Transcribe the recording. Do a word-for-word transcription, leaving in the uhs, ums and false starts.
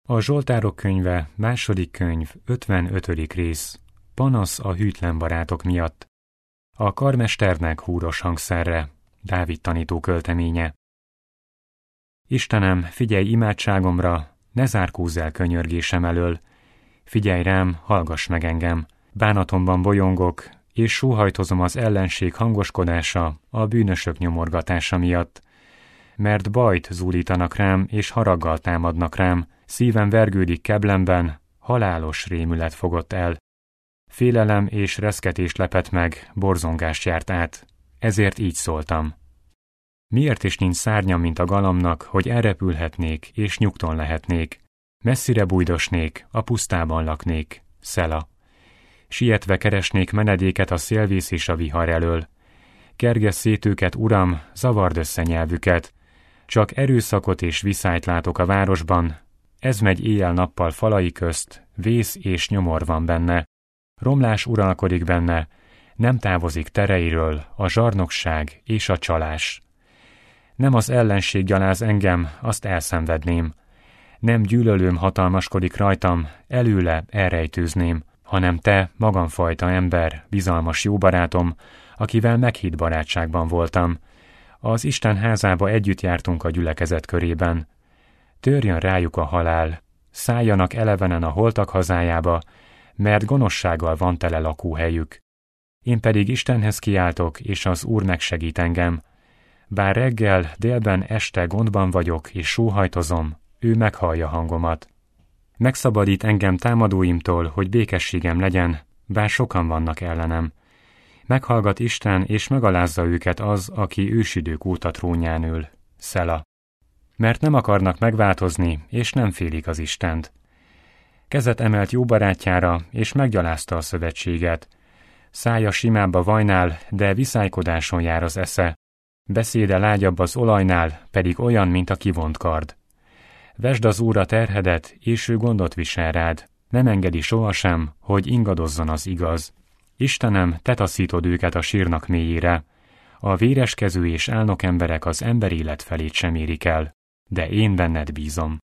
A Zsoltárok könyve, második könyv, ötvenötödik rész. Panasz a hűtlen barátok miatt. A karmesternek húros hangszerre. Dávid tanító költeménye. Istenem, figyelj imádságomra, ne zárkózz el könyörgésem elől. Figyelj rám, hallgass meg engem. Bánatomban bolyongok, és sóhajtozom az ellenség hangoskodása, a bűnösök nyomorgatása miatt. Mert bajt zúdítanak rám, és haraggal támadnak rám, szívem vergődik keblemben, halálos rémület fogott el. Félelem és reszketés lepett meg, borzongást járt át, ezért így szóltam. Miért is nincs szárnyam, mint a galamnak, hogy elrepülhetnék, és nyugton lehetnék? Messzire bújdosnék, a pusztában laknék, Szela. Sietve keresnék menedéket a szélvész és a vihar elől. Kergessz szét őket, Uram, zavard össze nyelvüket. Csak erőszakot és viszályt látok a városban, ez megy éjjel-nappal falai közt, vész és nyomor van benne. Romlás uralkodik benne, nem távozik tereiről a zsarnokság és a csalás. Nem az ellenség gyaláz engem, azt elszenvedném. Nem gyűlölőm hatalmaskodik rajtam, előle elrejtőzném, hanem te, magamfajta ember, bizalmas jó barátom, akivel meghitt barátságban voltam. Az Isten házába együtt jártunk a gyülekezet körében. Törjön rájuk a halál, szálljanak elevenen a holtak hazájába, mert gonoszsággal van tele lakóhelyük. Én pedig Istenhez kiáltok, és az Úr megsegít engem. Bár reggel, délben, este gondban vagyok, és sóhajtozom, ő meghallja hangomat. Megszabadít engem támadóimtól, hogy békességem legyen, bár sokan vannak ellenem. Meghallgat Isten, és megalázza őket az, aki ősidők óta trónján ül, Szela. Mert nem akarnak megváltozni, és nem félik az Istent. Kezet emelt jó barátjára, és meggyalázta a szövetséget. Szája simább a vajnál, de viszálykodáson jár az esze. Beszéde lágyabb az olajnál, pedig olyan, mint a kivont kard. Vesd az Úrra terhedet, és ő gondot visel rád. Nem engedi sohasem, hogy ingadozzon az igaz. Istenem, te taszítod őket a sírnak mélyére. A véreskező és álnok emberek az ember élet felét sem érik el, de én benned bízom.